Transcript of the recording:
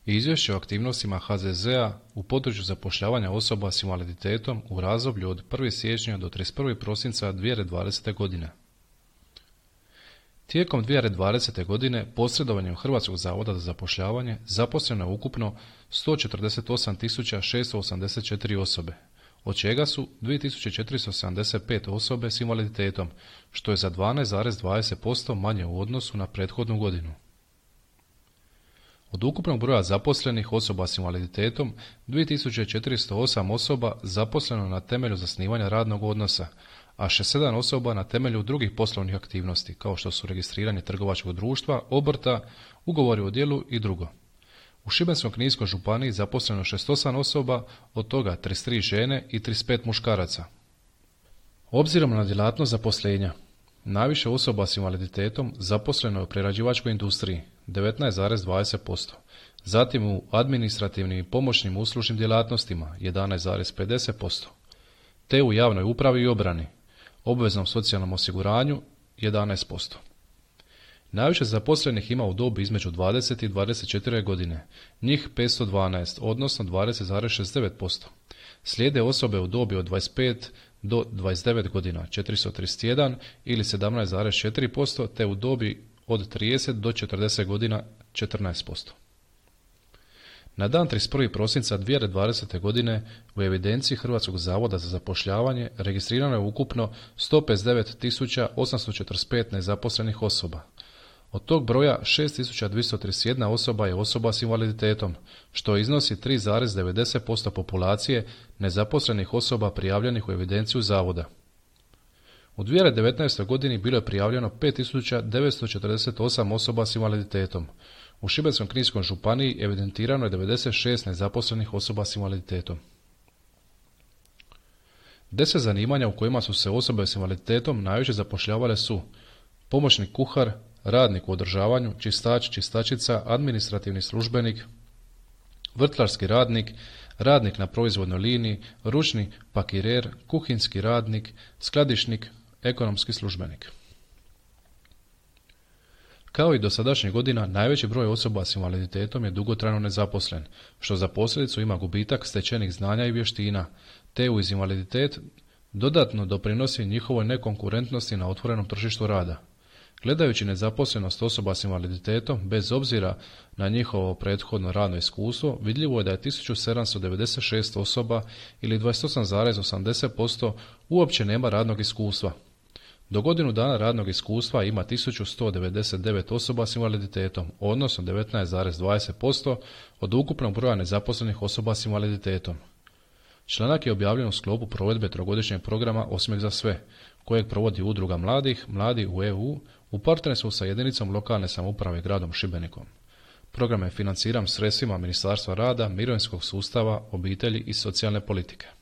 i izvješće o aktivnostima HZZ-a u području zapošljavanja osoba s invaliditetom u razdoblju od 1. siječnja do 31. prosinca 2020. godine. Tijekom 2020. godine posredovanjem Hrvatskog zavoda za zapošljavanje zaposleno je ukupno 148.684 osobe, od čega su 2.475 osobe s invaliditetom, što je za 12,20% manje u odnosu na prethodnu godinu. Od ukupnog broja zaposlenih osoba s invaliditetom, 2.408 osoba zaposleno na temelju zasnivanja radnog odnosa, a 67 osoba na temelju drugih poslovnih aktivnosti, kao što su registriranje trgovačkog društva, obrta, ugovori o djelu i drugo. U Šibensko-kninskoj županiji zaposleno 68 osoba, od toga 33 žene i 35 muškaraca. Obzirom na djelatnost zaposlenja, najviše osoba s invaliditetom zaposleno je u prerađivačkoj industriji, 19,20%, zatim u administrativnim i pomoćnim uslužnim djelatnostima, 11,50%, te u javnoj upravi i obrani, obveznom socijalnom osiguranju, 11%. Najviše zaposlenih ima u dobi između 20 i 24 godine, njih 512, odnosno 20,69%. Slijede osobe u dobi od 25 do 29 godina, 431 ili 17,4%, te u dobi od 30 do 40 godina, 14%. Na dan 31. prosinca 2020. godine u evidenciji Hrvatskog zavoda za zapošljavanje registrirano je ukupno 159.845 nezaposlenih osoba. Od tog broja 6.231 osoba je osoba s invaliditetom, što iznosi 3,90% populacije nezaposlenih osoba prijavljenih u evidenciju zavoda. U 2019. godini bilo je prijavljeno 5.948 osoba s invaliditetom. U Šibensko-kninskoj županiji evidentirano je 96 nezaposlenih osoba s invaliditetom. 10 zanimanja u kojima su se osobe s invaliditetom najviše zapošljavale su pomoćnik kuhar, radnik u održavanju, čistač, čistačica, administrativni službenik, vrtlarski radnik, radnik na proizvodnoj liniji, ručni pakirer, kuhinjski radnik, skladišnik, ekonomski službenik. Kao i dosadašnjih godina, najveći broj osoba s invaliditetom je dugotrajno nezaposlen, što za posljedicu ima gubitak stečenih znanja i vještina, te uz invaliditet dodatno doprinosi njihovoj nekonkurentnosti na otvorenom tržištu rada. Gledajući nezaposlenost osoba s invaliditetom, bez obzira na njihovo prethodno radno iskustvo, vidljivo je da je 1796 osoba ili 28,80% uopće nema radnog iskustva. Do godinu dana radnog iskustva ima 1199 osoba s invaliditetom, odnosno 19,20% od ukupnog broja nezaposlenih osoba s invaliditetom. Članak je objavljen u sklopu provedbe trogodišnjeg programa Osmijeh za sve, kojeg provodi Udruga mladih, Mladi u EU, u partnerstvu sa jedinicom lokalne samouprave gradom Šibenikom. Program je financiran sredstvima Ministarstva rada, mirovinskog sustava, obitelji i socijalne politike.